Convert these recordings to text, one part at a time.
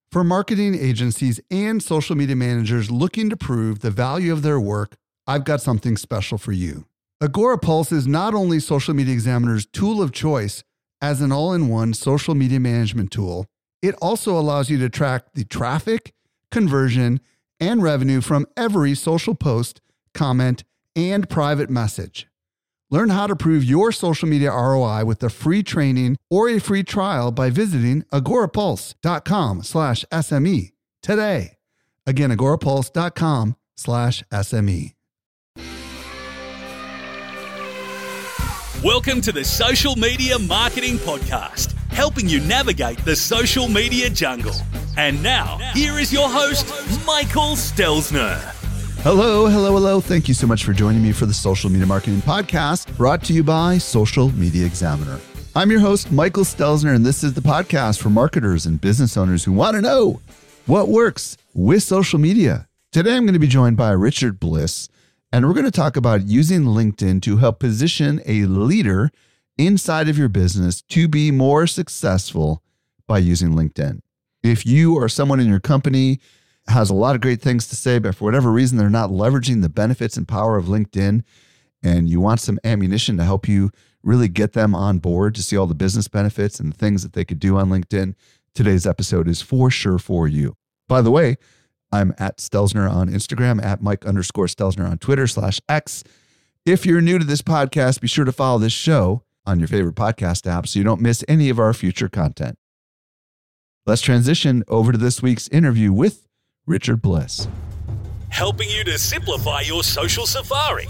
For marketing agencies and social media managers looking to prove the value of their work, I've got something special for you. Agorapulse is not only Social Media Examiner's tool of choice as an all-in-one social media management tool, it also allows you to track the traffic, conversion, and revenue from every social post, comment, and private message. Learn how to prove your social media ROI with a free training or a free trial by visiting agorapulse.com/SME today. Again, agorapulse.com/SME. Welcome to the Social Media Marketing Podcast, helping you navigate the social media jungle. And now, here is your host, Michael Stelzner. Hello. Thank you so much for joining me for the Social Media Marketing Podcast, brought to you by Social Media Examiner. I'm your host, Michael Stelzner, and this is the podcast for marketers and business owners who want to know what works with social media. Today, I'm going to be joined by Richard Bliss, and we're going to talk about using LinkedIn to help position a leader inside of your business to be more successful by using LinkedIn. If you or someone in your company has a lot of great things to say, but for whatever reason, they're not leveraging the benefits and power of LinkedIn, and you want some ammunition to help you really get them on board to see all the business benefits and the things that they could do on LinkedIn, today's episode is for sure for you. By the way, I'm at Stelzner on Instagram, at Mike_Stelzner on Twitter /X. If you're new to this podcast, be sure to follow this show on your favorite podcast app so you don't miss any of our future content. Let's transition over to this week's interview with Richard Bliss. Helping you to simplify your social safari.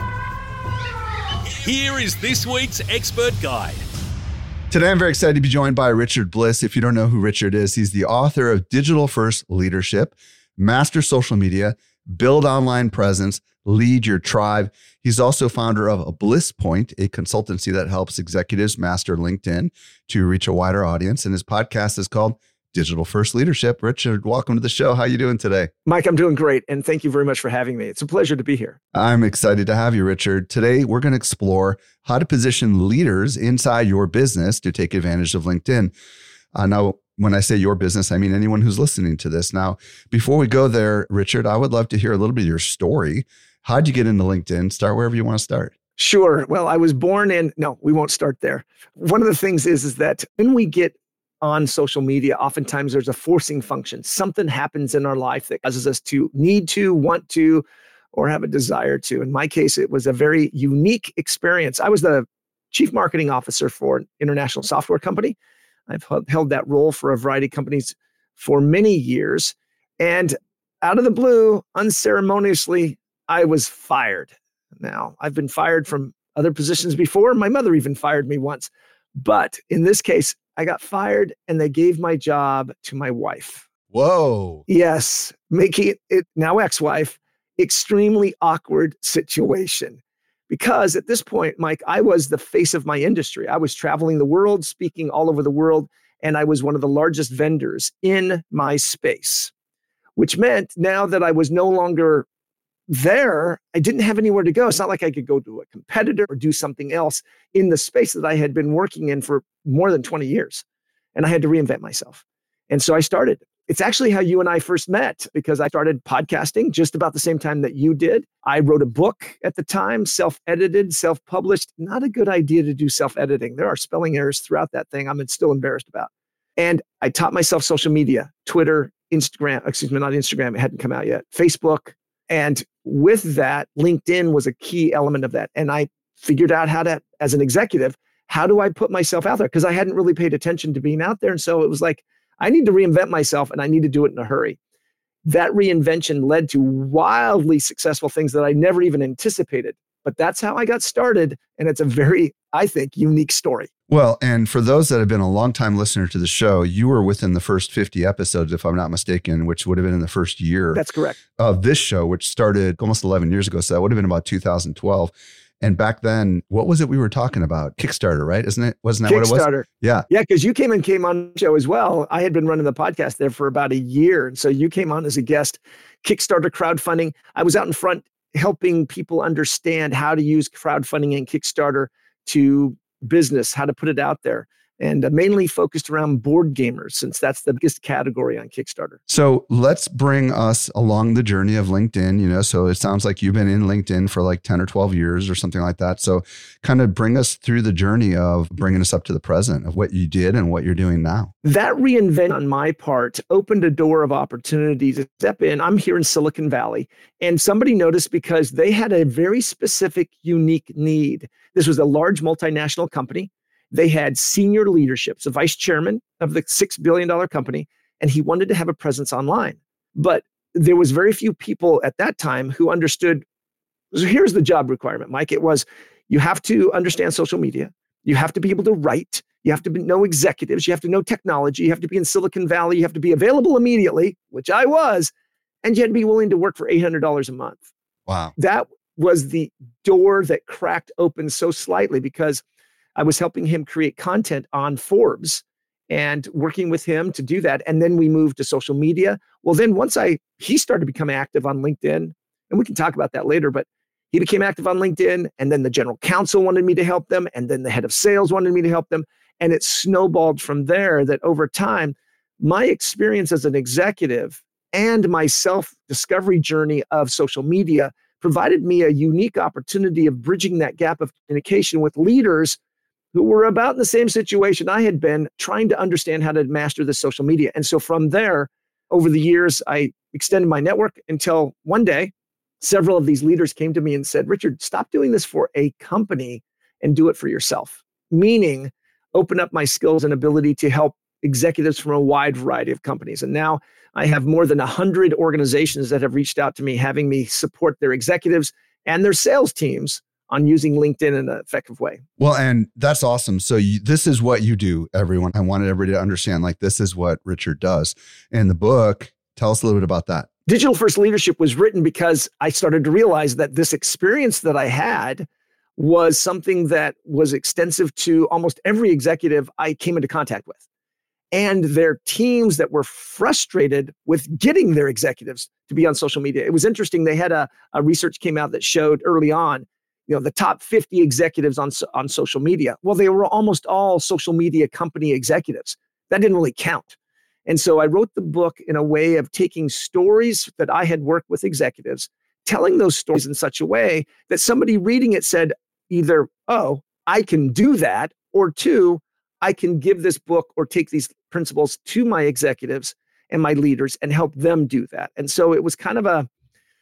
Here is this week's expert guide. Today, I'm very excited to be joined by Richard Bliss. If you don't know who Richard is, he's the author of Digital First Leadership, Master Social Media, Build Online Presence, Lead Your Tribe. He's also founder of Bliss Point, a consultancy that helps executives master LinkedIn to reach a wider audience. And his podcast is called Digital First Leadership. Richard, welcome to the show. How are you doing today? Mike, I'm doing great. And thank you very much for having me. It's a pleasure to be here. I'm excited to have you, Richard. Today, we're going to explore how to position leaders inside your business to take advantage of LinkedIn. Now, when I say your business, I mean anyone who's listening to this. Now, before we go there, Richard, I would love to hear a little bit of your story. How'd you get into LinkedIn? Start wherever you want to start. Sure. Well, I was born in, no, we won't start there. One of the things is that when we get on social media, oftentimes there's a forcing function. Something happens in our life that causes us to need to, want to, or have a desire to. In my case, it was a very unique experience. I was the chief marketing officer for an international software company. I've held that role for a variety of companies for many years. And out of the blue, unceremoniously, I was fired. Now, I've been fired from other positions before. My mother even fired me once. But in this case, I got fired and they gave my job to my wife. Whoa. Yes, making it now ex-wife, extremely awkward situation. Because at this point, Mike, I was the face of my industry. I was traveling the world, speaking all over the world, and I was one of the largest vendors in my space, which meant now that I was no longer there, I didn't have anywhere to go. It's not like I could go to a competitor or do something else in the space that I had been working in for more than 20 years. And I had to reinvent myself. And so I started. It's actually how you and I first met, because I started podcasting just about the same time that you did. I wrote a book at the time, self-edited, self-published. Not a good idea to do self-editing. There are spelling errors throughout that thing I'm still embarrassed about. And I taught myself social media, Twitter, Instagram, not Instagram, it hadn't come out yet, Facebook. And with that, LinkedIn was a key element of that. And I figured out how to, as an executive, how do I put myself out there? Because I hadn't really paid attention to being out there. And so it was like, I need to reinvent myself and I need to do it in a hurry. That reinvention led to wildly successful things that I never even anticipated. But that's how I got started. And it's a very, I think, unique story. Well, and for those that have been a longtime listener to the show, you were within the first 50 episodes, if I'm not mistaken, which would have been in the first year. That's correct. Of this show, which started almost 11 years ago. So that would have been about 2012. And back then, what was it we were talking about? Kickstarter, right? Wasn't that what it was? Kickstarter. Yeah. Yeah, because you came on the show as well. I had been running the podcast there for about a year. And so you came on as a guest. Kickstarter crowdfunding. I was out in front helping people understand how to use crowdfunding and Kickstarter to business, how to put it out there. and mainly focused around board gamers, since that's the biggest category on Kickstarter. So let's bring us along the journey of LinkedIn. So it sounds like you've been in LinkedIn for like 10 or 12 years or something like that. So kind of bring us through the journey of bringing us up to the present of what you did and what you're doing now. That reinvent on my part opened a door of opportunity to step in. I'm here in Silicon Valley, and somebody noticed because they had a very specific, unique need. This was a large multinational company. They had senior leadership, so vice chairman of the $6 billion company, and he wanted to have a presence online. But there was very few people at that time who understood, so here's the job requirement, Mike. It was, you have to understand social media. You have to be able to write. You have to know executives. You have to know technology. You have to be in Silicon Valley. You have to be available immediately, which I was, and you had to be willing to work for $800 a month. Wow. That was the door that cracked open so slightly because I was helping him create content on Forbes and working with him to do that. And then we moved to social media. Well, then he started to become active on LinkedIn, and we can talk about that later, but he became active on LinkedIn, and then the general counsel wanted me to help them, and then the head of sales wanted me to help them. And it snowballed from there that over time, my experience as an executive and my self-discovery journey of social media provided me a unique opportunity of bridging that gap of communication with leaders who were about in the same situation I had been, trying to understand how to master the social media. And so from there, over the years, I extended my network until one day, several of these leaders came to me and said, Richard, stop doing this for a company and do it for yourself. Meaning, open up my skills and ability to help executives from a wide variety of companies. And now I have more than 100 organizations that have reached out to me, having me support their executives and their sales teams on using LinkedIn in an effective way. Well, and that's awesome. So this is what you do, everyone. I wanted everybody to understand, like, this is what Richard does. And the book, tell us a little bit about that. Digital First Leadership was written because I started to realize that this experience that I had was something that was extensive to almost every executive I came into contact with, and their teams that were frustrated with getting their executives to be on social media. It was interesting. They had a research came out that showed early on, the top 50 executives on social media. Well, they were almost all social media company executives. That didn't really count. And so I wrote the book in a way of taking stories that I had worked with executives, telling those stories in such a way that somebody reading it said either, oh, I can do that, or two, I can give this book or take these principles to my executives and my leaders and help them do that. And so it was kind of a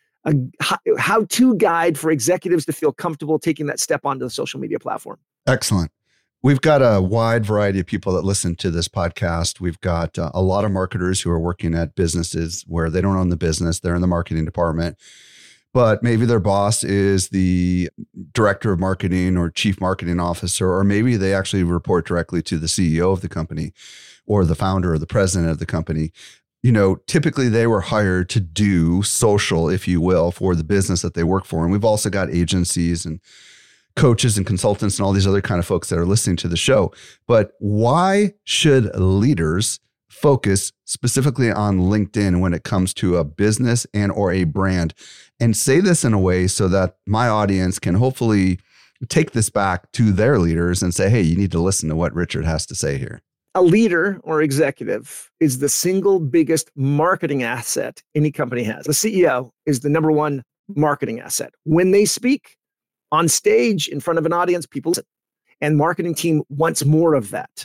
how-to guide for executives to feel comfortable taking that step onto the social media platform. Excellent. We've got a wide variety of people that listen to this podcast. We've got a lot of marketers who are working at businesses where they don't own the business. They're in the marketing department, but maybe their boss is the director of marketing or chief marketing officer, or maybe they actually report directly to the CEO of the company or the founder or the president of the company. Typically they were hired to do social, if you will, for the business that they work for. And we've also got agencies and coaches and consultants and all these other kind of folks that are listening to the show. But why should leaders focus specifically on LinkedIn when it comes to a business and or a brand? And say this in a way so that my audience can hopefully take this back to their leaders and say, hey, you need to listen to what Richard has to say here. A leader or executive is the single biggest marketing asset any company has. The CEO is the number one marketing asset. When they speak on stage in front of an audience, people listen, and marketing team wants more of that.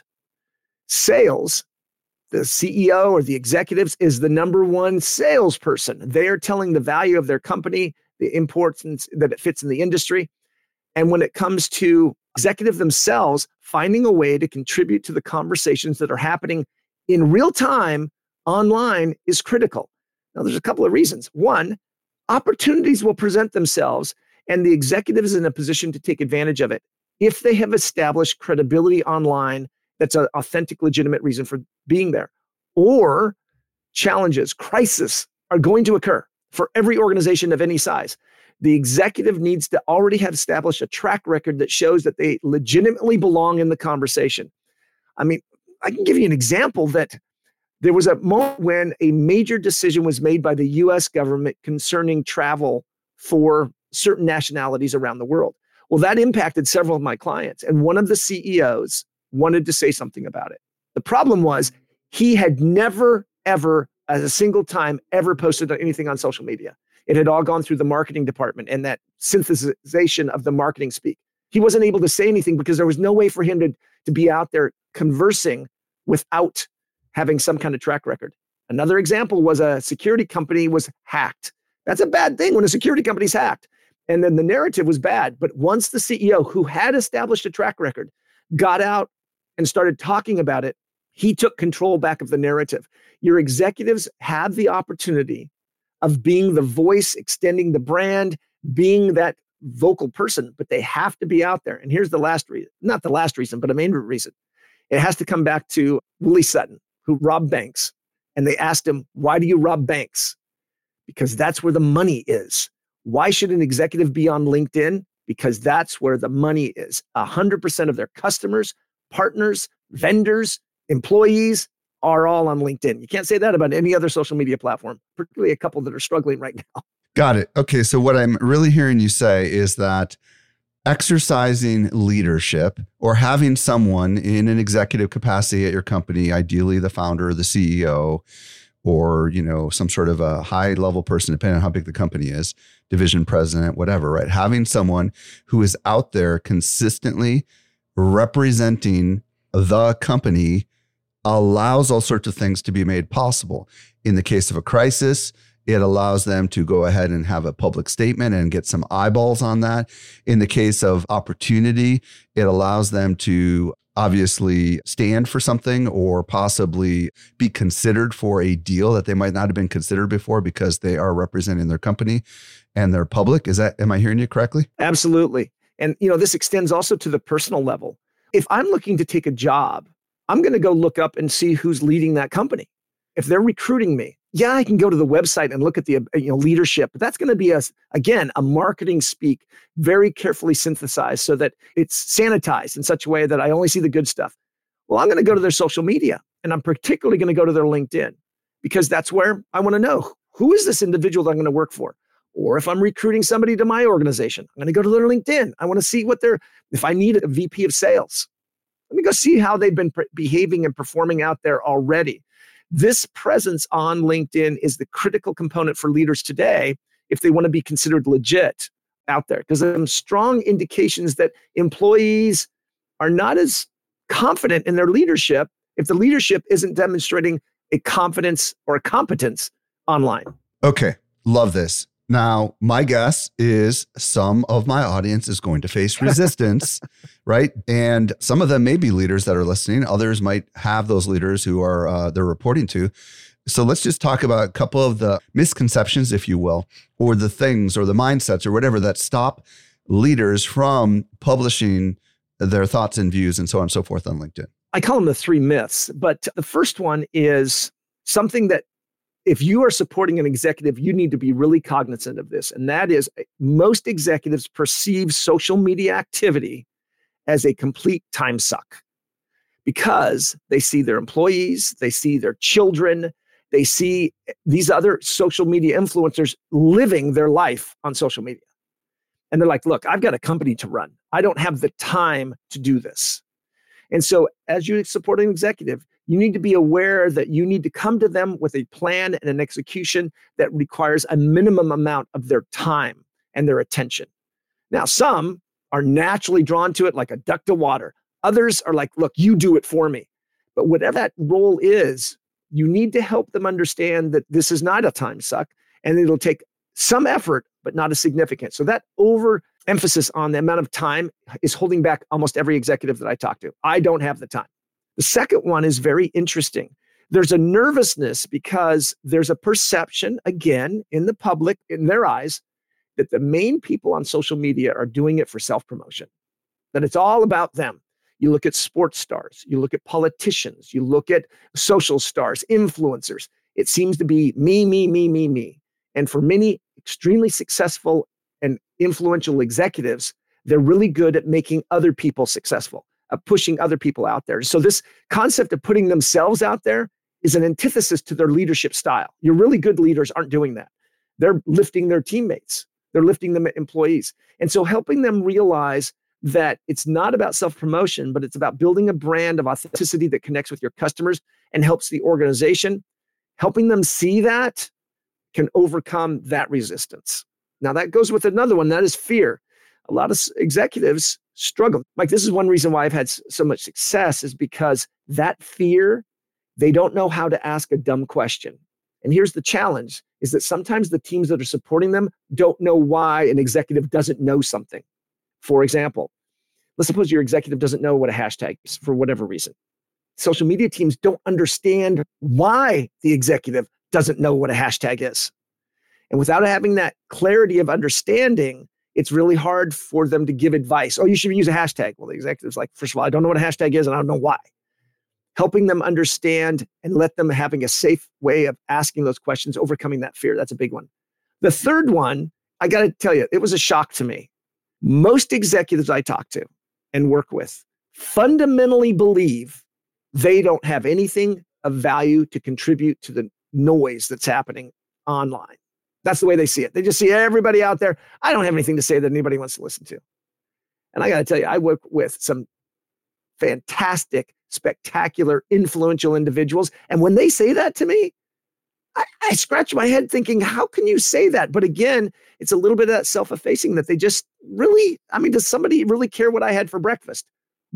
Sales, the CEO or the executives, is the number one salesperson. They are telling the value of their company, the importance that it fits in the industry. And when it comes to executive themselves, finding a way to contribute to the conversations that are happening in real time online is critical. Now, there's a couple of reasons. One, opportunities will present themselves, and the executive is in a position to take advantage of it if they have established credibility online that's an authentic, legitimate reason for being there. Or challenges, crises are going to occur for every organization of any size. The executive needs to already have established a track record that shows that they legitimately belong in the conversation. I mean, I can give you an example that there was a moment when a major decision was made by the US government concerning travel for certain nationalities around the world. Well, that impacted several of my clients. And one of the CEOs wanted to say something about it. The problem was he had never, ever, as a single time, ever posted anything on social media. It had all gone through the marketing department and that synthesization of the marketing speak. He wasn't able to say anything because there was no way for him to be out there conversing without having some kind of track record. Another example was a security company was hacked. That's a bad thing when a security company's hacked. And then the narrative was bad. But once the CEO, who had established a track record, got out and started talking about it, he took control back of the narrative. Your executives have the opportunity of being the voice, extending the brand, being that vocal person, but they have to be out there. And here's the last reason, not the last reason, but a main reason. It has to come back to Willie Sutton, who robbed banks. And they asked him, why do you rob banks? Because that's where the money is. Why should an executive be on LinkedIn? Because that's where the money is. 100% of their customers, partners, vendors, employees are all on LinkedIn. You can't say that about any other social media platform, particularly a couple that are struggling right now. Got it. Okay. So what I'm really hearing you say is that exercising leadership or having someone in an executive capacity at your company, ideally the founder or the CEO, or, some sort of a high level person, depending on how big the company is, division president, whatever, right? Having someone who is out there consistently representing the company allows all sorts of things to be made possible. In the case of a crisis, it allows them to go ahead and have a public statement and get some eyeballs on that. In the case of opportunity, it allows them to obviously stand for something or possibly be considered for a deal that they might not have been considered before because they are representing their company and their public. Am I hearing you correctly? Absolutely. And, this extends also to the personal level. If I'm looking to take a job, I'm going to go look up and see who's leading that company. If they're recruiting me, I can go to the website and look at the leadership, but that's going to be a marketing speak, very carefully synthesized so that it's sanitized in such a way that I only see the good stuff. Well, I'm going to go to their social media, and I'm particularly going to go to their LinkedIn because that's where I want to know who is this individual that I'm going to work for. Or if I'm recruiting somebody to my organization, I'm going to go to their LinkedIn. I want to see if I need a VP of sales, let me go see how they've been behaving and performing out there already. This presence on LinkedIn is the critical component for leaders today if they want to be considered legit out there, because there are strong indications that employees are not as confident in their leadership if the leadership isn't demonstrating a confidence or a competence online. Okay, love this. Now, my guess is some of my audience is going to face resistance, right? And some of them may be leaders that are listening. Others might have those leaders who are they're reporting to. So let's just talk about a couple of the misconceptions, if you will, or the things or the mindsets or whatever that stop leaders from publishing their thoughts and views and so on and so forth on LinkedIn. I call them the 3 myths, but the first one is something that if you are supporting an executive, you need to be really cognizant of this. And that is most executives perceive social media activity as a complete time suck because they see their employees, they see their children, they see these other social media influencers living their life on social media. And they're like, look, I've got a company to run. I don't have the time to do this. And so as you support an executive, you need to be aware that you need to come to them with a plan and an execution that requires a minimum amount of their time and their attention. Now, some are naturally drawn to it like a duck to water. Others are like, look, you do it for me. But whatever that role is, you need to help them understand that this is not a time suck and it'll take some effort, but not as significant. So that overemphasis on the amount of time is holding back almost every executive that I talk to. I don't have the time. The second one is very interesting. There's a nervousness because there's a perception, again, in the public, in their eyes, that the main people on social media are doing it for self-promotion, that it's all about them. You look at sports stars, you look at politicians, you look at social stars, influencers. It seems to be me, me, me, me, me. And for many extremely successful and influential executives, they're really good at making other people successful, at pushing other people out there. So this concept of putting themselves out there is an antithesis to their leadership style. Your really good leaders aren't doing that. They're lifting their teammates. They're lifting them employees. And so helping them realize that it's not about self-promotion, but it's about building a brand of authenticity that connects with your customers and helps the organization. Helping them see that can overcome that resistance. Now that goes with another one, that is fear. A lot of executives struggle. Mike, this is one reason why I've had so much success is because that fear, they don't know how to ask a dumb question. And here's the challenge, is that sometimes the teams that are supporting them don't know why an executive doesn't know something. For example, let's suppose your executive doesn't know what a hashtag is for whatever reason. Social media teams don't understand why the executive doesn't know what a hashtag is. And without having that clarity of understanding, it's really hard for them to give advice. Oh, you should use a hashtag. Well, the executive's like, first of all, I don't know what a hashtag is and I don't know why. Helping them understand and let them having a safe way of asking those questions, overcoming that fear. That's a big one. The third one, I got to tell you, it was a shock to me. Most executives I talk to and work with fundamentally believe they don't have anything of value to contribute to the noise that's happening online. That's the way they see it. They just see everybody out there. I don't have anything to say that anybody wants to listen to. And I got to tell you, I work with some fantastic, spectacular, influential individuals. And when they say that to me, I scratch my head thinking, how can you say that? But again, it's a little bit of that self-effacing that they just really, does somebody really care what I had for breakfast?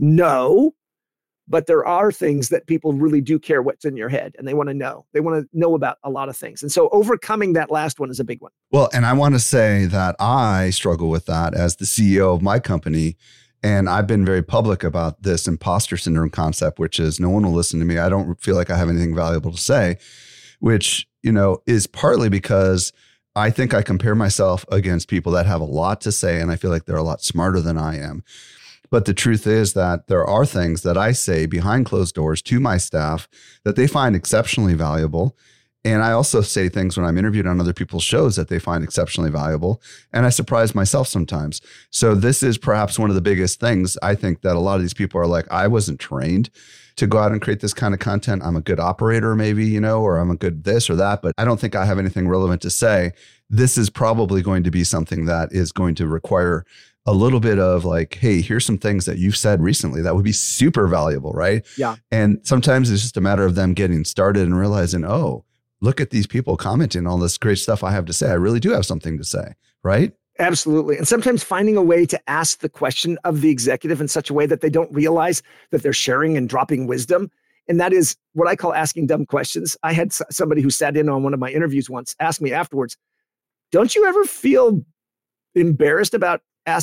No. But there are things that people really do care what's in your head and they want to know. They want to know about a lot of things. And so overcoming that last one is a big one. Well, and I want to say that I struggle with that as the CEO of my company. And I've been very public about this imposter syndrome concept, which is no one will listen to me. I don't feel like I have anything valuable to say, which, is partly because I think I compare myself against people that have a lot to say. And I feel like they're a lot smarter than I am. But the truth is that there are things that I say behind closed doors to my staff that they find exceptionally valuable. And I also say things when I'm interviewed on other people's shows that they find exceptionally valuable. And I surprise myself sometimes. So this is perhaps one of the biggest things. I think that a lot of these people are like, I wasn't trained to go out and create this kind of content. I'm a good operator maybe, or I'm a good this or that, but I don't think I have anything relevant to say. This is probably going to be something that is going to require a little bit of like, hey, here's some things that you've said recently that would be super valuable, right? Yeah. And sometimes it's just a matter of them getting started and realizing, oh, look at these people commenting all this great stuff I have to say. I really do have something to say, right? Absolutely. And sometimes finding a way to ask the question of the executive in such a way that they don't realize that they're sharing and dropping wisdom. And that is what I call asking dumb questions. I had somebody who sat in on one of my interviews once ask me afterwards, don't you ever feel embarrassed about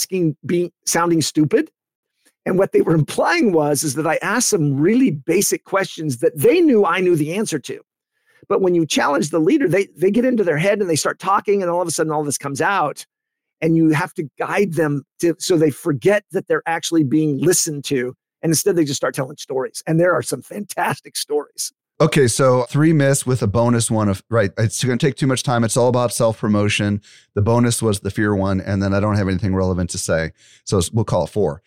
sounding stupid? And what they were implying is that I asked some really basic questions that they knew I knew the answer to. But when you challenge the leader, they get into their head and they start talking, and all of a sudden all this comes out, and you have to guide them so they forget that they're actually being listened to. And instead they just start telling stories. And there are some fantastic stories. Okay, so 3 myths with a bonus one of, right, it's going to take too much time. It's all about self-promotion. The bonus was the fear one, and then I don't have anything relevant to say. So we'll call it 4.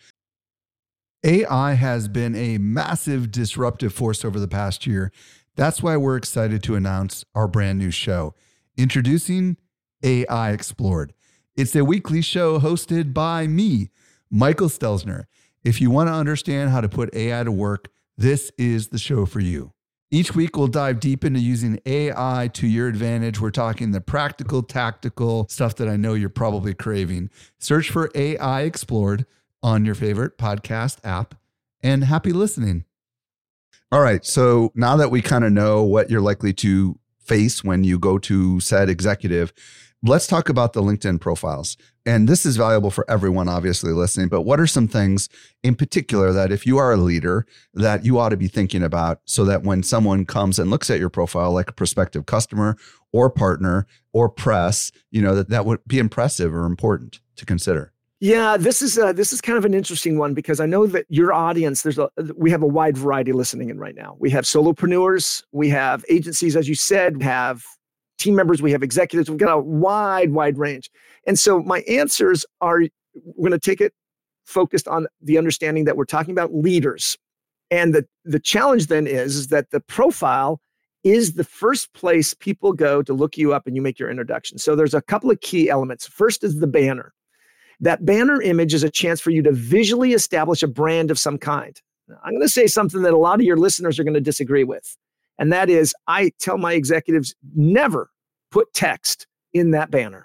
AI has been a massive disruptive force over the past year. That's why we're excited to announce our brand new show, introducing AI Explored. It's a weekly show hosted by me, Michael Stelzner. If you want to understand how to put AI to work, this is the show for you. Each week, we'll dive deep into using AI to your advantage. We're talking the practical, tactical stuff that I know you're probably craving. Search for AI Explored on your favorite podcast app, and happy listening. All right, so now that we kind of know what you're likely to face when you go to said executive, let's talk about the LinkedIn profiles. And this is valuable for everyone, obviously, listening. But what are some things in particular that if you are a leader that you ought to be thinking about so that when someone comes and looks at your profile, like a prospective customer or partner or press, that would be impressive or important to consider? Yeah, this is kind of an interesting one because I know that your audience, we have a wide variety listening in right now. We have solopreneurs, we have agencies, as you said, we have team members, we have executives, we've got a wide range. And so my answers are, we're going to take it focused on the understanding that we're talking about leaders. And the challenge then is that the profile is the first place people go to look you up and you make your introduction. So there's a couple of key elements. First is the banner. That banner image is a chance for you to visually establish a brand of some kind. Now, I'm going to say something that a lot of your listeners are going to disagree with. And that is, I tell my executives, never put text in that banner.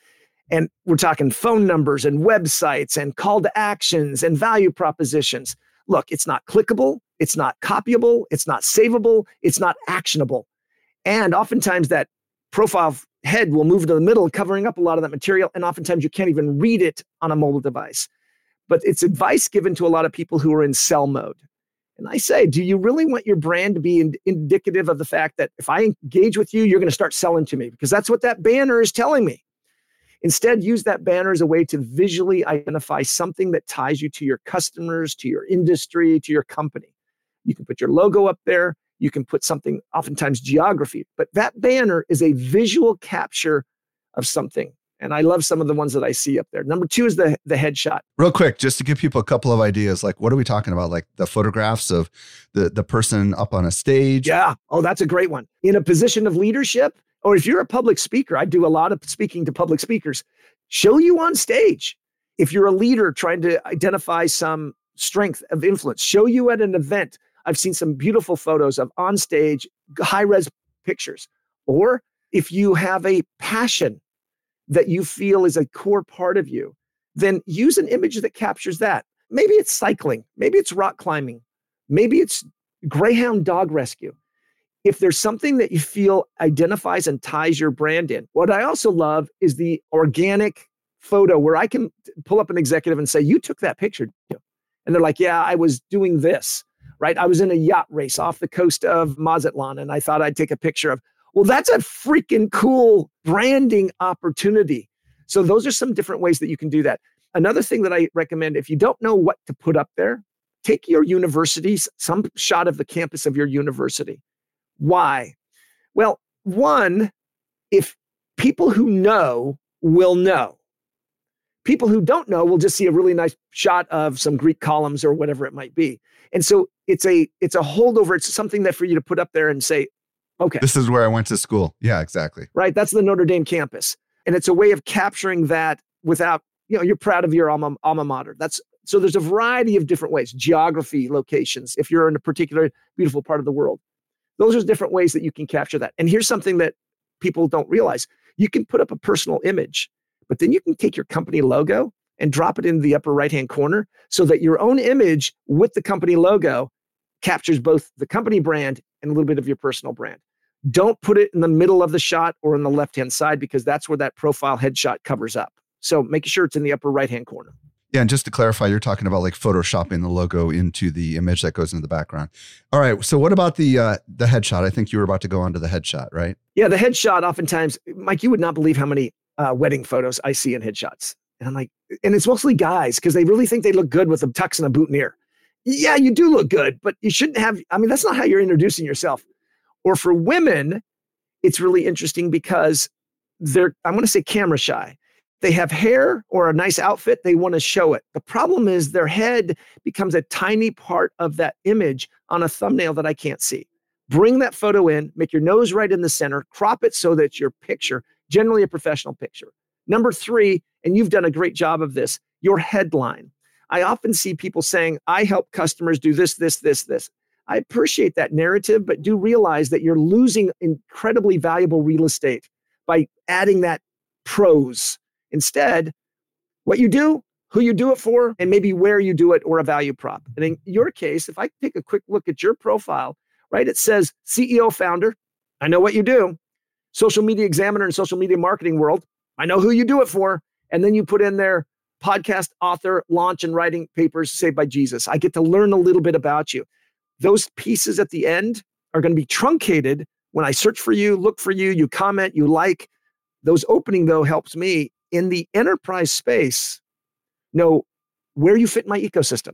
And we're talking phone numbers and websites and call to actions and value propositions. Look, it's not clickable. It's not copyable. It's not savable. It's not actionable. And oftentimes that profile head will move to the middle, covering up a lot of that material. And oftentimes you can't even read it on a mobile device. But it's advice given to a lot of people who are in sell mode. And I say, do you really want your brand to be indicative of the fact that if I engage with you, you're going to start selling to me? Because that's what that banner is telling me. Instead, use that banner as a way to visually identify something that ties you to your customers, to your industry, to your company. You can put your logo up there. You can put something, oftentimes geography, but that banner is a visual capture of something. And I love some of the ones that I see up there. Number 2 is the headshot. Real quick, just to give people a couple of ideas, like what are we talking about? Like the photographs of the person up on a stage? Yeah. Oh, that's a great one. In a position of leadership, or if you're a public speaker, I do a lot of speaking to public speakers, show you on stage. If you're a leader trying to identify some strength of influence, show you at an event. I've seen some beautiful photos of on stage, high-res pictures. Or if you have a passion that you feel is a core part of you, then use an image that captures that. Maybe it's cycling. Maybe it's rock climbing. Maybe it's greyhound dog rescue. If there's something that you feel identifies and ties your brand in. What I also love is the organic photo where I can pull up an executive and say, you took that picture. And they're like, yeah, I was doing this, right? I was in a yacht race off the coast of Mazatlan and I thought I'd take a picture of. Well, that's a freaking cool branding opportunity. So those are some different ways that you can do that. Another thing that I recommend, if you don't know what to put up there, take your universities, some shot of the campus of your university. Why? Well, one, if people who know will know. People who don't know will just see a really nice shot of some Greek columns or whatever it might be. And so it's a holdover. It's something that for you to put up there and say, okay. This is where I went to school. Yeah, exactly. Right. That's the Notre Dame campus. And it's a way of capturing that without, you're proud of your alma mater. So there's a variety of different ways, geography, locations, if you're in a particular beautiful part of the world. Those are different ways that you can capture that. And here's something that people don't realize. You can put up a personal image, but then you can take your company logo and drop it in the upper right-hand corner so that your own image with the company logo captures both the company brand and a little bit of your personal brand. Don't put it in the middle of the shot or in the left-hand side because that's where that profile headshot covers up. So make sure it's in the upper right-hand corner. Yeah, and just to clarify, you're talking about like photoshopping the logo into the image that goes into the background. All right, so what about the headshot? I think you were about to go on to the headshot, right? Yeah, the headshot oftentimes, Mike, you would not believe how many wedding photos I see in headshots. And I'm like, and it's mostly guys because they really think they look good with a tux and a boutonniere. Yeah, you do look good, but you shouldn't have, that's not how you're introducing yourself. Or for women, it's really interesting because they're, I'm going to say camera shy. They have hair or a nice outfit. They want to show it. The problem is their head becomes a tiny part of that image on a thumbnail that I can't see. Bring that photo in, make your nose right in the center, crop it so that your picture, generally a professional picture. Number 3, and you've done a great job of this, your headline. I often see people saying, I help customers do this, this, this, this. I appreciate that narrative, but do realize that you're losing incredibly valuable real estate by adding that prose. Instead, what you do, who you do it for, and maybe where you do it or a value prop. And in your case, if I take a quick look at your profile, right, it says CEO founder. I know what you do. Social media examiner and social media marketing world. I know who you do it for. And then you put in there podcast author, launch and writing papers saved by Jesus. I get to learn a little bit about you. Those pieces at the end are going to be truncated when I search for you, look for you, you comment, you like. Those opening, though, helps me in the enterprise space know where you fit in my ecosystem.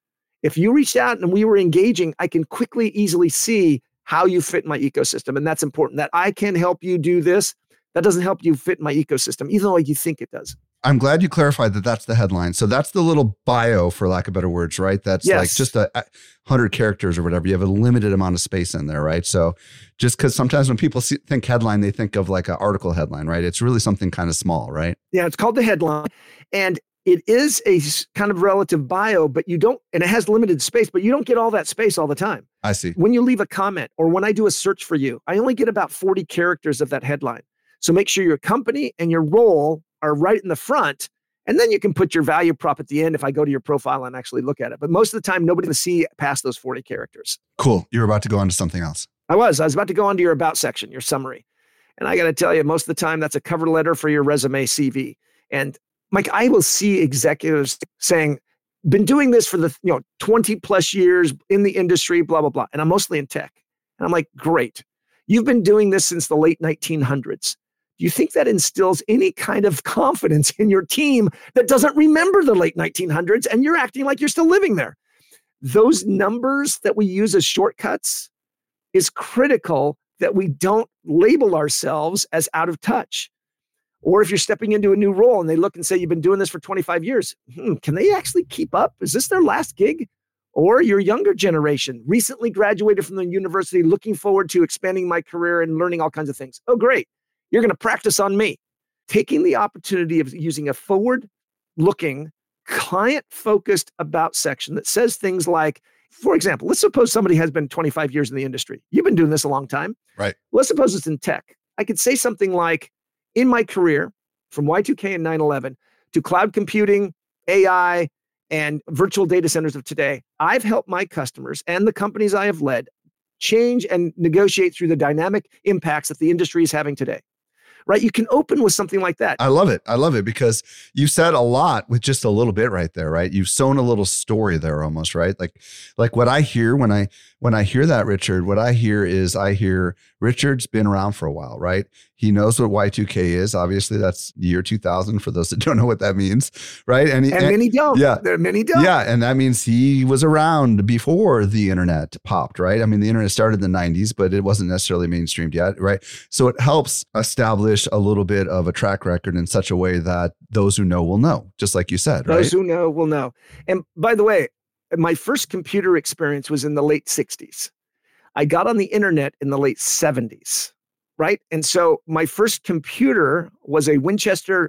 If you reached out and we were engaging, I can quickly, easily see how you fit in my ecosystem. And that's important, that I can help you do this. That doesn't help you fit in my ecosystem, even though you think it does. I'm glad you clarified that that's the headline. So that's the little bio, for lack of better words, right? That's like just 100 characters or whatever. You have a limited amount of space in there, right? So just because sometimes when people think headline, they think of like an article headline, right? It's really something kind of small, right? Yeah, it's called the headline. And it is a kind of relative bio, but you don't, and it has limited space, but you don't get all that space all the time. I see. When you leave a comment or when I do a search for you, I only get about 40 characters of that headline. So make sure your company and your role are right in the front, and then you can put your value prop at the end if I go to your profile and actually look at it. But most of the time, nobody will see past those 40 characters. Cool. You're about to go on to something else. I was about to go on to your about section, your summary. And I got to tell you, most of the time, that's a cover letter for your resume CV. And Mike, I will see executives saying, been doing this for the 20 plus years in the industry, blah, blah, blah. And I'm mostly in tech. And I'm like, great. You've been doing this since the late 1900s. Do you think that instills any kind of confidence in your team that doesn't remember the late 1900s and you're acting like you're still living there? Those numbers that we use as shortcuts is critical, that we don't label ourselves as out of touch. Or if you're stepping into a new role and they look and say, you've been doing this for 25 years, can they actually keep up? Is this their last gig? Or your younger generation, recently graduated from the university, looking forward to expanding my career and learning all kinds of things. Oh, great. You're going to practice on me. Taking the opportunity of using a forward-looking, client-focused about section that says things like, for example, let's suppose somebody has been 25 years in the industry. You've been doing this a long time. Right. Let's suppose it's in tech. I could say something like, in my career, from Y2K and 9/11 to cloud computing, AI, and virtual data centers of today, I've helped my customers and the companies I have led change and negotiate through the dynamic impacts that the industry is having today. Right? You can open with something like that. I love it. I love it because you said a lot with just a little bit right there, right? You've sown a little story there almost, right? Like what I hear when I hear that, Richard, what I hear is Richard's been around for a while, right? He knows what Y2K is. Obviously, that's year 2000 for those that don't know what that means, right? And many don't. Yeah. There are many don't. Yeah. And that means he was around before the internet popped, right? I mean, the internet started in the 90s, but it wasn't necessarily mainstreamed yet, right? So it helps establish a little bit of a track record in such a way that those who know will know, just like you said, right? Those who know will know. And by the way, my first computer experience was in the late 60s. I got on the internet in the late 70s. Right. And so my first computer was a Winchester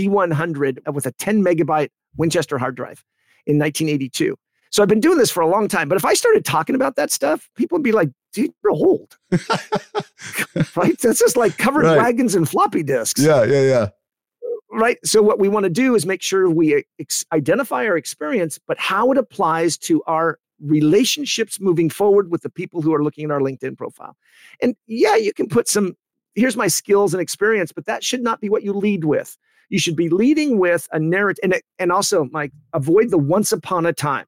Z100 with a 10 megabyte Winchester hard drive in 1982. So I've been doing this for a long time. But if I started talking about that stuff, people would be like, dude, you're old. Right. That's just like covered wagons and floppy disks. Yeah. Right. So what we want to do is make sure we identify our experience, but how it applies to our relationships moving forward with the people who are looking at our LinkedIn profile. And yeah, you can put here's my skills and experience, but that should not be what you lead with. You should be leading with a narrative. And also, Mike, avoid the once upon a time.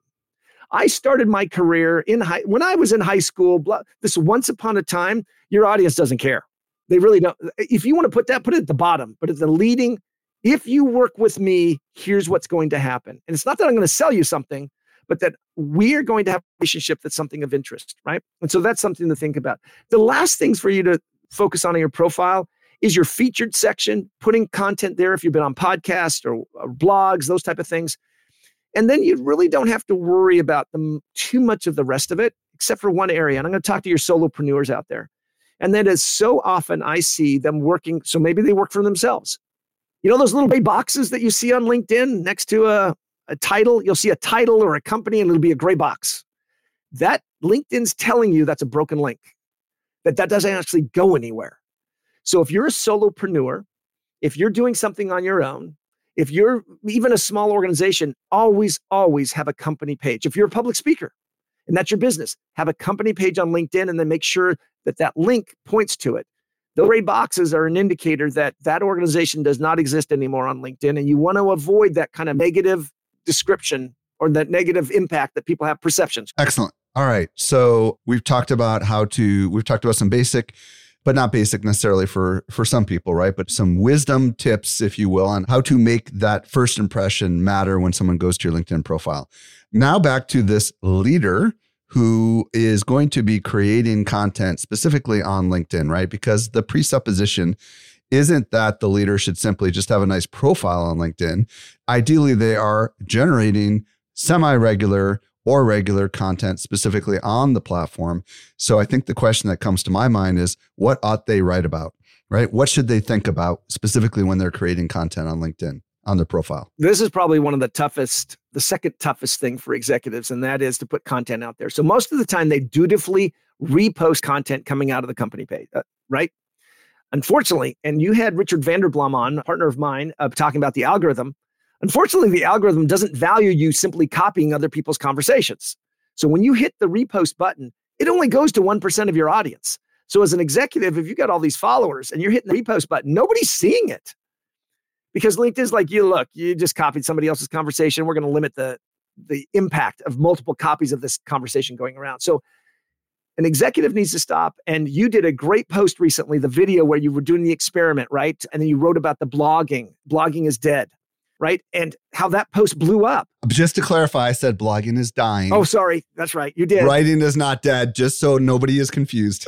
I started my career when I was in high school. This once upon a time, your audience doesn't care. They really don't. If you want to put it at the bottom, but at the leading, if you work with me, here's what's going to happen. And it's not that I'm going to sell you something, but that we are going to have a relationship that's something of interest, right? And so that's something to think about. The last things for you to focus on in your profile is your featured section, putting content there if you've been on podcasts or blogs, those type of things. And then you really don't have to worry about too much of the rest of it, except for one area. And I'm going to talk to your solopreneurs out there. And that is so often I see them working, so maybe they work for themselves. You know those little gray boxes that you see on LinkedIn next to a title? You'll see a title or a company and it'll be a gray box. That LinkedIn's telling you that's a broken link, that doesn't actually go anywhere. So if you're a solopreneur, if you're doing something on your own, if you're even a small organization, always have a company page. If you're a public speaker and that's your business, have a company page on LinkedIn and then make sure that link points to it. The gray boxes are an indicator that organization does not exist anymore on LinkedIn, and you want to avoid that kind of negative description or that negative impact that people have perceptions. Excellent. All right. So we've talked about some basic, but not basic necessarily for some people, right? But some wisdom tips, if you will, on how to make that first impression matter when someone goes to your LinkedIn profile. Now back to this leader who is going to be creating content specifically on LinkedIn, right? Because the presupposition isn't that the leader should simply just have a nice profile on LinkedIn. Ideally, they are generating semi-regular or regular content specifically on the platform. So I think the question that comes to my mind is, what ought they write about, right? What should they think about specifically when they're creating content on LinkedIn? on their profile? This is probably one of the second toughest thing for executives, and that is to put content out there. So most of the time they dutifully repost content coming out of the company page, right? Unfortunately, and you had Richard Vanderblom on, a partner of mine, talking about the algorithm. Unfortunately, the algorithm doesn't value you simply copying other people's conversations. So when you hit the repost button, it only goes to 1% of your audience. So as an executive, if you got all these followers and you're hitting the repost button, nobody's seeing it. Because LinkedIn's like, you just copied somebody else's conversation. We're going to limit the impact of multiple copies of this conversation going around. So an executive needs to stop. And you did a great post recently, the video where you were doing the experiment, right? And then you wrote about the blogging. Blogging is dead, right? And how that post blew up. Just to clarify, I said blogging is dying. Oh, sorry. That's right. You did. Writing is not dead, just so nobody is confused.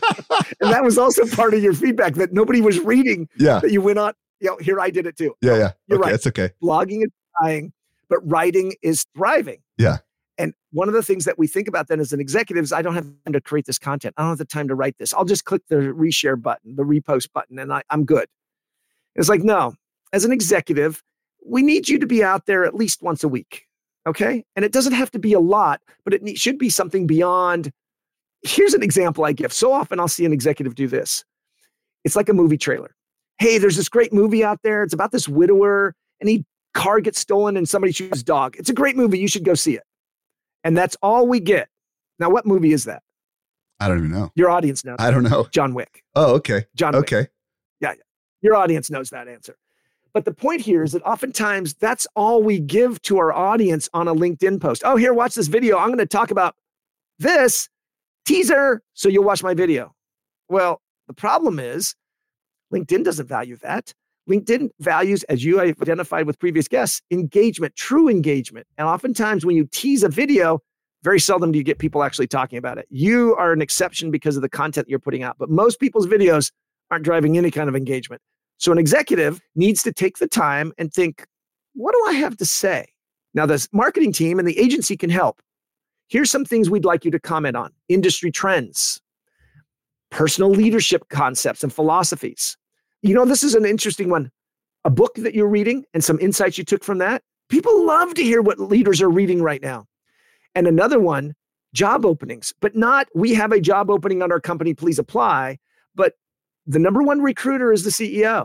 And that was also part of your feedback, that nobody was reading. Yeah. That you went on, here, I did it too. Yeah. You're okay, right. It's okay. Blogging is dying, but writing is thriving. Yeah. And one of the things that we think about then as an executive is, I don't have time to create this content. I don't have the time to write this. I'll just click the reshare button, the repost button, and I'm good. It's like, no, as an executive, we need you to be out there at least once a week. Okay. And it doesn't have to be a lot, but it should be something beyond. Here's an example I give. So often I'll see an executive do this. It's like a movie trailer. Hey, there's this great movie out there. It's about this widower and car gets stolen and somebody shoots his dog. It's a great movie. You should go see it. And that's all we get. Now, what movie is that? I don't even know. Your audience knows. I don't know. John Wick. Oh, okay. John Wick. Okay. Yeah. Your audience knows that answer. But the point here is that oftentimes that's all we give to our audience on a LinkedIn post. Oh, here, watch this video. I'm going to talk about this teaser, so you'll watch my video. Well, the problem is LinkedIn doesn't value that. LinkedIn values, as you identified with previous guests, engagement, true engagement. And oftentimes when you tease a video, very seldom do you get people actually talking about it. You are an exception because of the content you're putting out. But most people's videos aren't driving any kind of engagement. So an executive needs to take the time and think, what do I have to say? Now, the marketing team and the agency can help. Here's some things we'd like you to comment on: industry trends, personal leadership concepts and philosophies. This is an interesting one. A book that you're reading and some insights you took from that. People love to hear what leaders are reading right now. And another one, job openings, but not, we have a job opening on our company, please apply. But the number one recruiter is the CEO.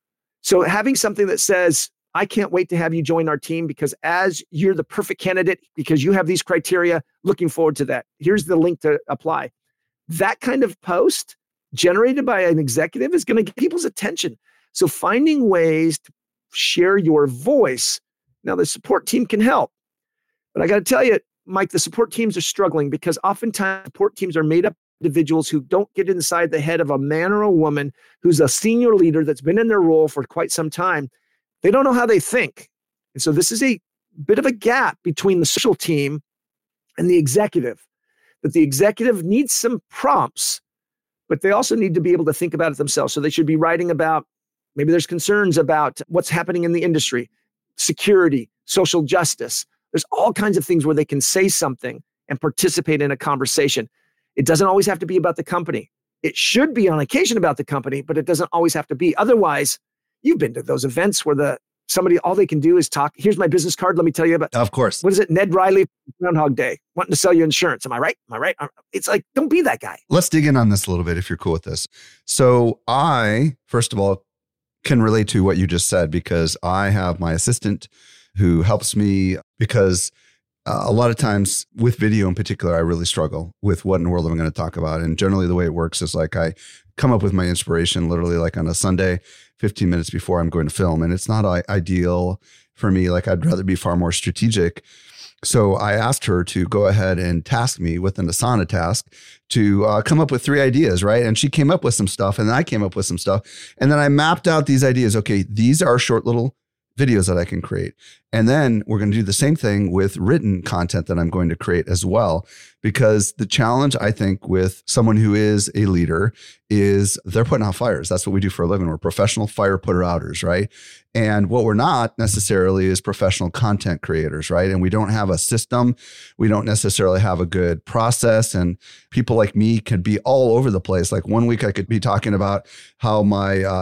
So having something that says, I can't wait to have you join our team because as you're the perfect candidate, because you have these criteria, looking forward to that. Here's the link to apply. That kind of post generated by an executive is going to get people's attention. So finding ways to share your voice. Now, the support team can help. But I got to tell you, Mike, the support teams are struggling because oftentimes support teams are made up of individuals who don't get inside the head of a man or a woman who's a senior leader that's been in their role for quite some time. They don't know how they think. And so this is a bit of a gap between the social team and the executive, that the executive needs some prompts, but they also need to be able to think about it themselves. So they should be writing about, maybe there's concerns about what's happening in the industry, security, social justice. There's all kinds of things where they can say something and participate in a conversation. It doesn't always have to be about the company. It should be on occasion about the company, but it doesn't always have to be. Otherwise, you've been to those events where somebody, all they can do is talk. Here's my business card. Let me tell you about. Of course. What is it? Ned Riley, Groundhog Day, wanting to sell you insurance. Am I right? It's like, don't be that guy. Let's dig in on this a little bit if you're cool with this. So I, first of all, can relate to what you just said because I have my assistant who helps me because a lot of times with video in particular, I really struggle with what in the world am I going to talk about. And generally the way it works is like I come up with my inspiration literally like on a Sunday, 15 minutes before I'm going to film. And it's not ideal for me. Like I'd rather be far more strategic. So I asked her to go ahead and task me with an Asana task to come up with 3 ideas, right? And she came up with some stuff and then I came up with some stuff. And then I mapped out these ideas. Okay, these are short little videos that I can create. And then we're going to do the same thing with written content that I'm going to create as well. Because the challenge, I think, with someone who is a leader is they're putting out fires. That's what we do for a living. We're professional fire putter outers, right? And what we're not necessarily is professional content creators, right? And we don't have a system. We don't necessarily have a good process. And people like me could be all over the place. Like one week I could be talking about how my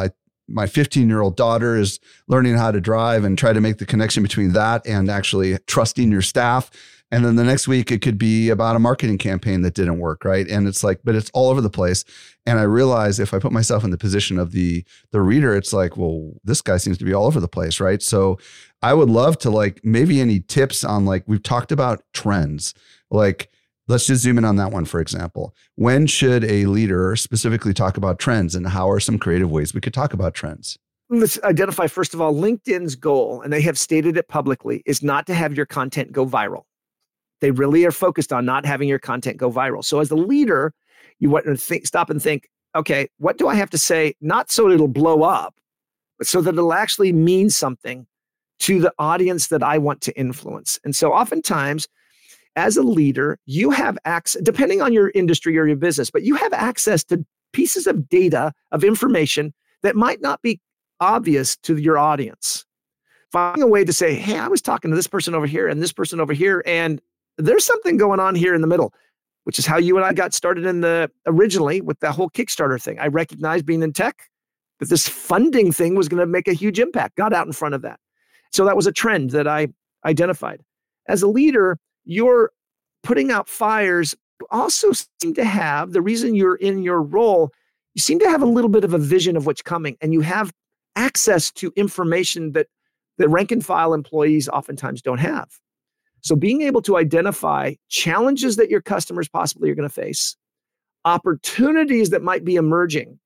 my 15-year-old daughter is learning how to drive, and try to make the connection between that and actually trusting your staff. And then the next week it could be about a marketing campaign that didn't work, right? And it's like, but it's all over the place. And I realize if I put myself in the position of the reader, it's like, well, this guy seems to be all over the place, right? So I would love to, like, maybe any tips on, like, we've talked about trends. Like, let's just zoom in on that one, for example. When should a leader specifically talk about trends, and how are some creative ways we could talk about trends? Let's identify, first of all, LinkedIn's goal, and they have stated it publicly, is not to have your content go viral. They really are focused on not having your content go viral. So as a leader, you want to stop and think, okay, what do I have to say? Not so it'll blow up, but so that it'll actually mean something to the audience that I want to influence. And so oftentimes, as a leader, you have access, depending on your industry or your business, but you have access to pieces of data, of information that might not be obvious to your audience. Finding a way to say, hey, I was talking to this person over here and this person over here, and there's something going on here in the middle, which is how you and I got started originally with that whole Kickstarter thing. I recognized, being in tech, that this funding thing was going to make a huge impact, got out in front of that. So that was a trend that I identified. As a leader, you're putting out fires, also seem to have, the reason you're in your role, you seem to have a little bit of a vision of what's coming, and you have access to information that the rank and file employees oftentimes don't have. So being able to identify challenges that your customers possibly are going to face, opportunities that might be emerging,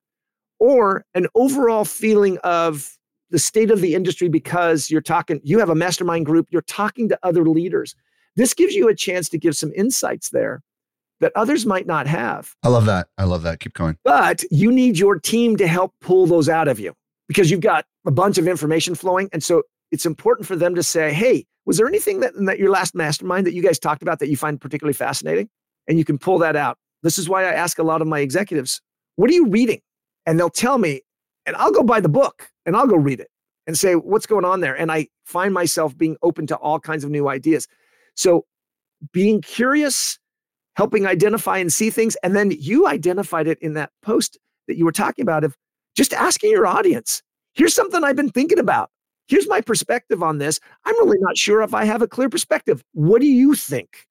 or an overall feeling of the state of the industry, because you have a mastermind group, you're talking to other leaders. This gives you a chance to give some insights there that others might not have. I love that. Keep going. But you need your team to help pull those out of you, because you've got a bunch of information flowing. And so it's important for them to say, hey, was there anything that your last mastermind that you guys talked about that you find particularly fascinating? And you can pull that out. This is why I ask a lot of my executives, what are you reading? And they'll tell me, and I'll go buy the book and I'll go read it and say, what's going on there? And I find myself being open to all kinds of new ideas. So being curious, helping identify and see things. And then you identified it in that post that you were talking about, of just asking your audience, here's something I've been thinking about. Here's my perspective on this. I'm really not sure if I have a clear perspective. What do you think?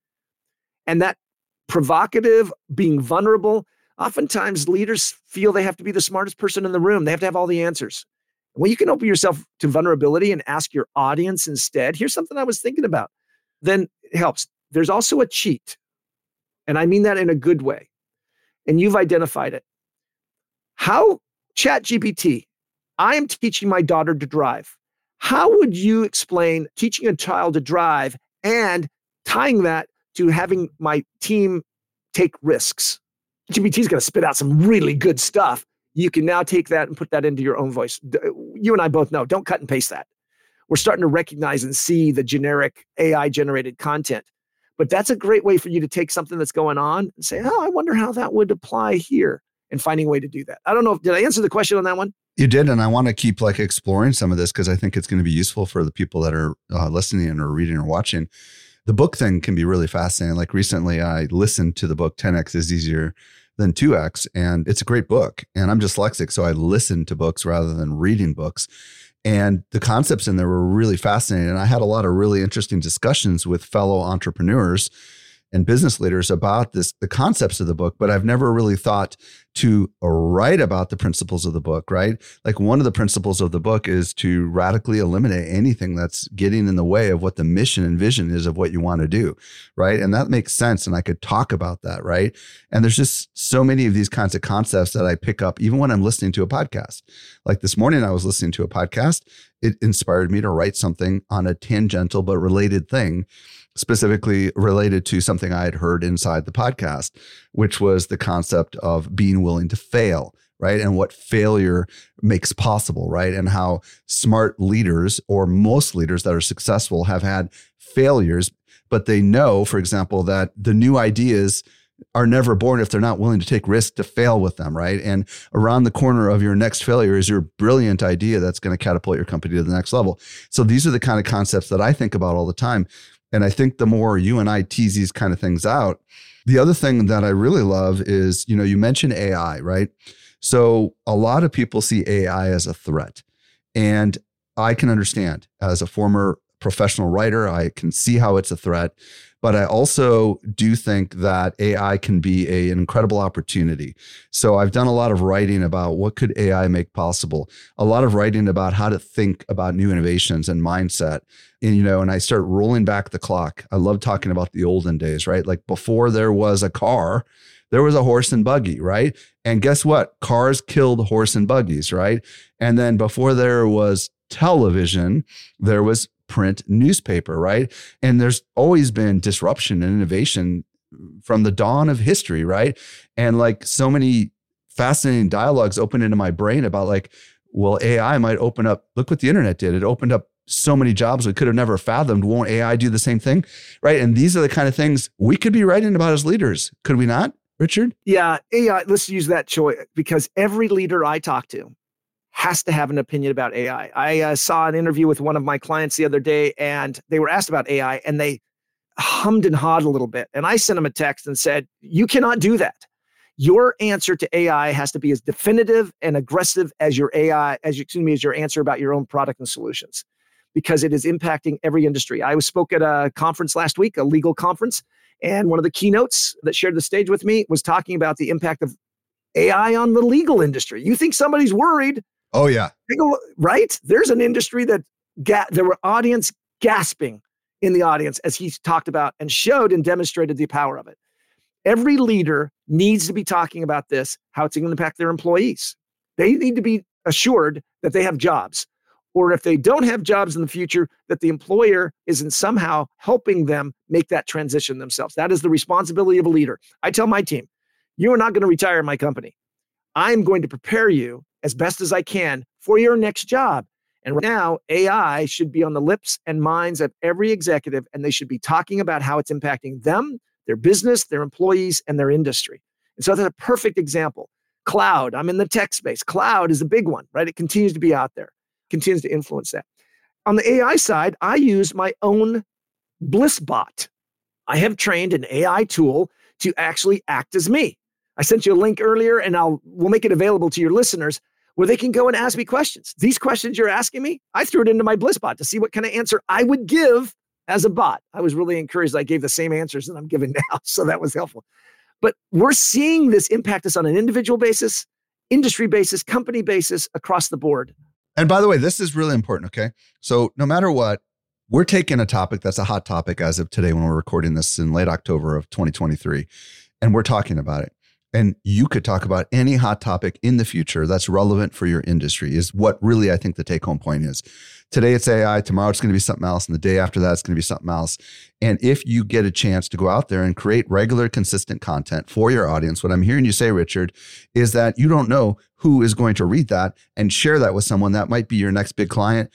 And that provocative, being vulnerable, oftentimes leaders feel they have to be the smartest person in the room. They have to have all the answers. When you can open yourself to vulnerability and ask your audience instead, here's something I was thinking about, then it helps. There's also a cheat. And I mean that in a good way. And you've identified it. How ChatGPT, I am teaching my daughter to drive. How would you explain teaching a child to drive and tying that to having my team take risks? GPT is going to spit out some really good stuff. You can now take that and put that into your own voice. You and I both know, don't cut and paste that. We're starting to recognize and see the generic AI-generated content. But that's a great way for you to take something that's going on and say, oh, I wonder how that would apply here, and finding a way to do that. I don't know. Did I answer the question on that one? You did. And I want to keep exploring some of this, because I think it's going to be useful for the people that are listening or reading or watching. The book thing can be really fascinating. Like recently I listened to the book 10X is Easier Than 2X, and it's a great book. And I'm dyslexic, so I listen to books rather than reading books. And the concepts in there were really fascinating. And I had a lot of really interesting discussions with fellow entrepreneurs and business leaders about the concepts of the book, but I've never really thought to write about the principles of the book, right? Like one of the principles of the book is to radically eliminate anything that's getting in the way of what the mission and vision is of what you want to do, right? And that makes sense. And I could talk about that, right? And there's just so many of these kinds of concepts that I pick up even when I'm listening to a podcast. Like this morning, I was listening to a podcast. It inspired me to write something on a tangential but related thing, specifically related to something I had heard inside the podcast, which was the concept of being willing to fail, right? And what failure makes possible, right? And how smart leaders, or most leaders that are successful, have had failures, but they know, for example, that the new ideas are never born if they're not willing to take risks to fail with them, right? And around the corner of your next failure is your brilliant idea that's going to catapult your company to the next level. So these are the kind of concepts that I think about all the time. And I think the more you and I tease these kind of things out, the other thing that I really love is, you mentioned AI, right? So a lot of people see AI as a threat. And I can understand, as a former professional writer, I can see how it's a threat. But I also do think that AI can be an incredible opportunity. So I've done a lot of writing about what could AI make possible, a lot of writing about how to think about new innovations and mindset. And I start rolling back the clock. I love talking about the olden days, right? Like before there was a car, there was a horse and buggy, right? And guess what? Cars killed horse and buggies, right? And then before there was television, there was print newspaper, right? And there's always been disruption and innovation from the dawn of history, right? And like so many fascinating dialogues open into my brain about like, well, AI might open up, look what the internet did. It opened up so many jobs we could have never fathomed. Won't AI do the same thing? Right. And these are the kind of things we could be writing about as leaders. Could we not, Richard? Yeah. AI, let's use that choice, because every leader I talk to has to have an opinion about AI. I saw an interview with one of my clients the other day, and they were asked about AI, and they hummed and hawed a little bit. And I sent them a text and said, you cannot do that. Your answer to AI has to be as definitive and aggressive as your answer about your own product and solutions, because it is impacting every industry. I spoke at a conference last week, a legal conference, and one of the keynotes that shared the stage with me was talking about the impact of AI on the legal industry. You think somebody's worried? Oh, yeah. Right? There's an industry that there were audience gasping in the audience as he talked about and showed and demonstrated the power of it. Every leader needs to be talking about this, how it's going to impact their employees. They need to be assured that they have jobs, or if they don't have jobs in the future, that the employer isn't somehow helping them make that transition themselves. That is the responsibility of a leader. I tell my team, you are not going to retire in my company. I'm going to prepare you as best as I can for your next job. And right now, AI should be on the lips and minds of every executive, and they should be talking about how it's impacting them, their business, their employees, and their industry. And so that's a perfect example. Cloud, I'm in the tech space. Cloud is a big one, right? It continues to be out there, continues to influence that. On the AI side, I use my own BlissBot. I have trained an AI tool to actually act as me. I sent you a link earlier, and we'll make it available to your listeners where they can go and ask me questions. These questions you're asking me, I threw it into my BlissBot to see what kind of answer I would give as a bot. I was really encouraged. I gave the same answers that I'm giving now, so that was helpful. But we're seeing this impact us on an individual basis, industry basis, company basis, across the board. And by the way, this is really important, okay? So no matter what, we're taking a topic that's a hot topic as of today when we're recording this in late October of 2023, and we're talking about it. And you could talk about any hot topic in the future that's relevant for your industry is what really I think the take home point is. Today it's AI, tomorrow it's going to be something else, and the day after that it's going to be something else. And if you get a chance to go out there and create regular, consistent content for your audience, what I'm hearing you say, Richard, is that you don't know who is going to read that and share that with someone that might be your next big client.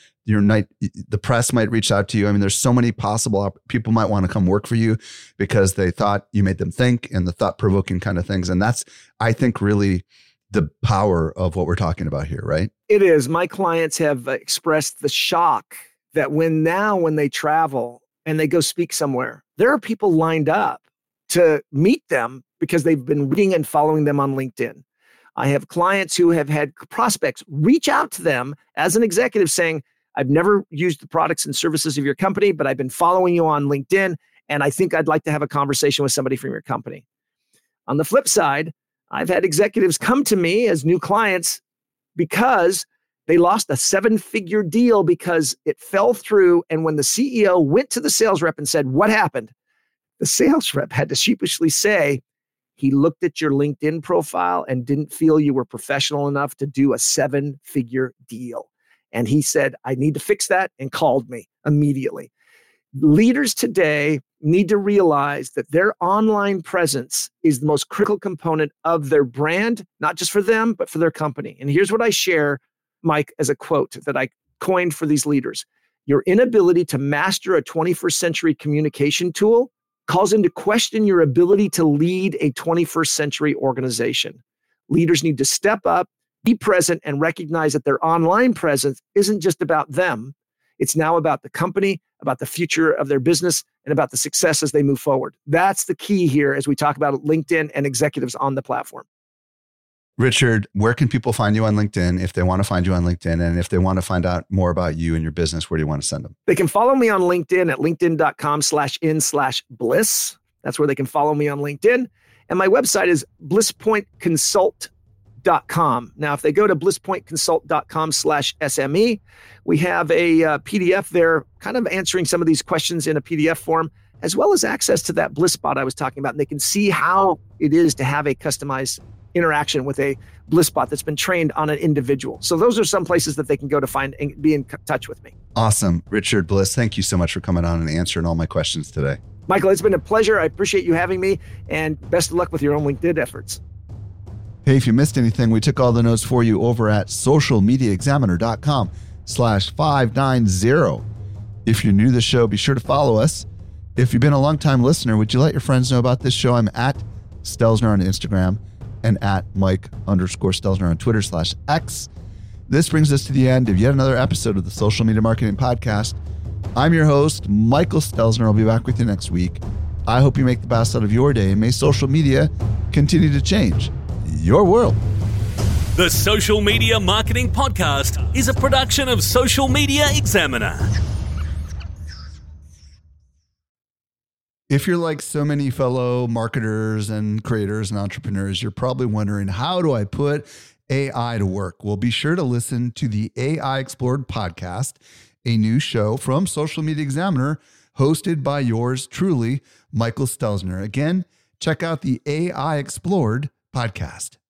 The press might reach out to you. I mean, there's so many possible people might want to come work for you because they thought you made them think, and the thought-provoking kind of things. And that's, I think, really the power of what we're talking about here, right? It is. My clients have expressed the shock that when they travel and they go speak somewhere, there are people lined up to meet them because they've been reading and following them on LinkedIn. I have clients who have had prospects reach out to them as an executive saying, I've never used the products and services of your company, but I've been following you on LinkedIn, and I think I'd like to have a conversation with somebody from your company. On the flip side, I've had executives come to me as new clients because they lost a 7-figure deal because it fell through. And when the CEO went to the sales rep and said, what happened? The sales rep had to sheepishly say, he looked at your LinkedIn profile and didn't feel you were professional enough to do a 7-figure deal. And he said, I need to fix that, and called me immediately. Leaders today need to realize that their online presence is the most critical component of their brand, not just for them, but for their company. And here's what I share, Mike, as a quote that I coined for these leaders. Your inability to master a 21st century communication tool calls into question your ability to lead a 21st century organization. Leaders need to step up, be present, and recognize that their online presence isn't just about them. It's now about the company, about the future of their business, and about the success as they move forward. That's the key here as we talk about LinkedIn and executives on the platform. Richard, where can people find you on LinkedIn if they want to find you on LinkedIn? And if they want to find out more about you and your business, where do you want to send them? They can follow me on LinkedIn at linkedin.com/in/bliss. That's where they can follow me on LinkedIn. And my website is blisspointconsult.com. Now, if they go to blisspointconsult.com/SME, we have a PDF there kind of answering some of these questions in a PDF form, as well as access to that BlissBot I was talking about. And they can see how it is to have a customized interaction with a BlissBot that's been trained on an individual. So those are some places that they can go to find and be in touch with me. Awesome. Richard Bliss, thank you so much for coming on and answering all my questions today. Michael, it's been a pleasure. I appreciate you having me, and best of luck with your own LinkedIn efforts. Hey, if you missed anything, we took all the notes for you over at socialmediaexaminer.com/590. If you're new to the show, be sure to follow us. If you've been a longtime listener, would you let your friends know about this show? I'm at Stelzner on Instagram and at Mike_Stelzner on Twitter/X. This brings us to the end of yet another episode of the Social Media Marketing Podcast. I'm your host, Michael Stelzner. I'll be back with you next week. I hope you make the best out of your day, and may social media continue to change your world. The Social Media Marketing Podcast is a production of Social Media Examiner. If you're like so many fellow marketers and creators and entrepreneurs, you're probably wondering, how do I put AI to work? Well, be sure to listen to the AI Explored podcast, a new show from Social Media Examiner, hosted by yours truly, Michael Stelzner. Again, check out the AI Explored podcast.